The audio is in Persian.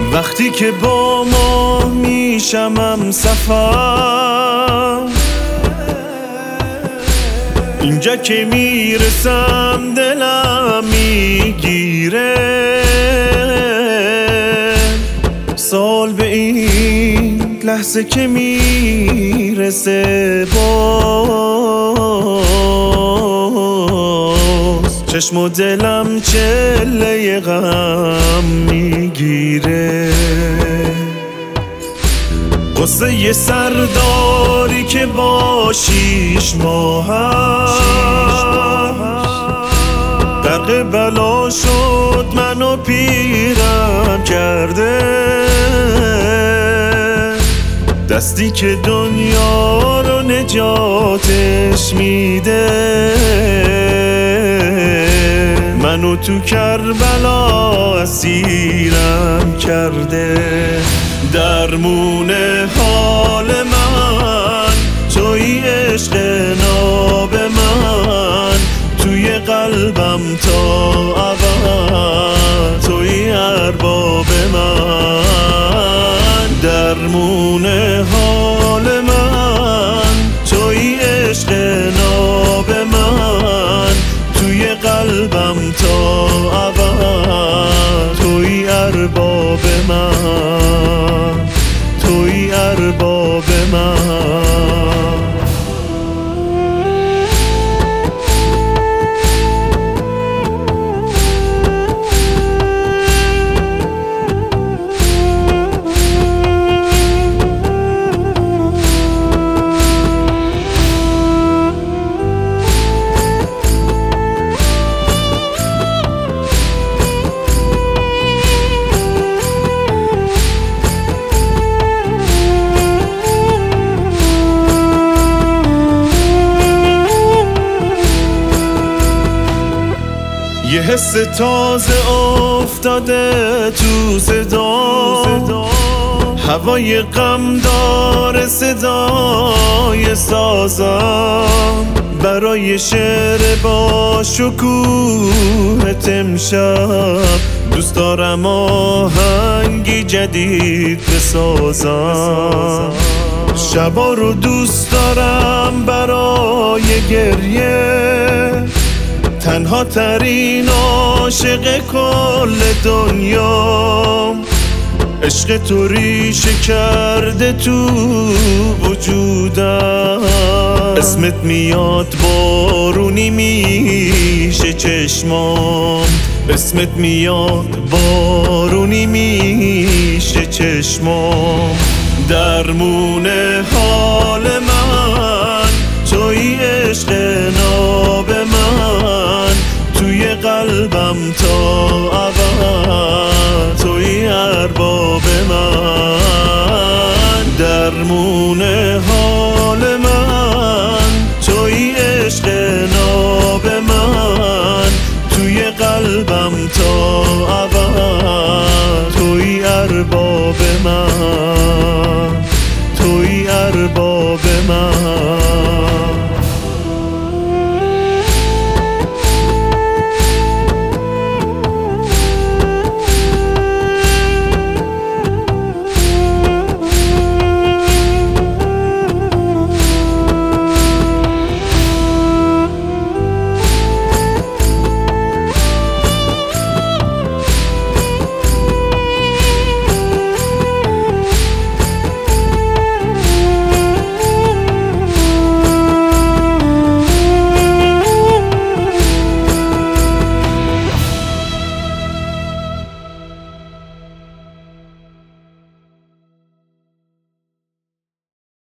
وقتی که با ما میشمم سفر، اینجا که میرسم دلم میگیره. سال به این لحظه که میرسه باز، چشم و دلم چله غم میگیره. قصه یه سرداری که با 6 ماه غرق بلا شد، منو پیرم کرده. دستی که دنیا رو نجاتش میده، منو تو کربلا اسیرم کرده. درمون حال من توی عشق ناب من، توی قلبم تا ابد توی ارباب من. درمون حال من توی عشق ناب من، توی قلبم تا ابد توی ارباب من، توی ارباب من. یه حس تازه افتاده تو صدا، هوای غم داره صدای سازم. برای شعر با شکوهت امشب دوست دارم آهنگی جدید بسازم. شبا رو دوست دارم برای گریه، تنها ترین عاشق کل دنیا. عشق تو ریشه کرده تو وجودم، اسمت میاد بارونی میشه چشمام. اسمت میاد بارونی میشه چشمام. درمون حال من توی عشق ناب من، توی قلبم تا ابد توی ارباب من. درمون حال من توی عشق ناب من، توی قلبم تا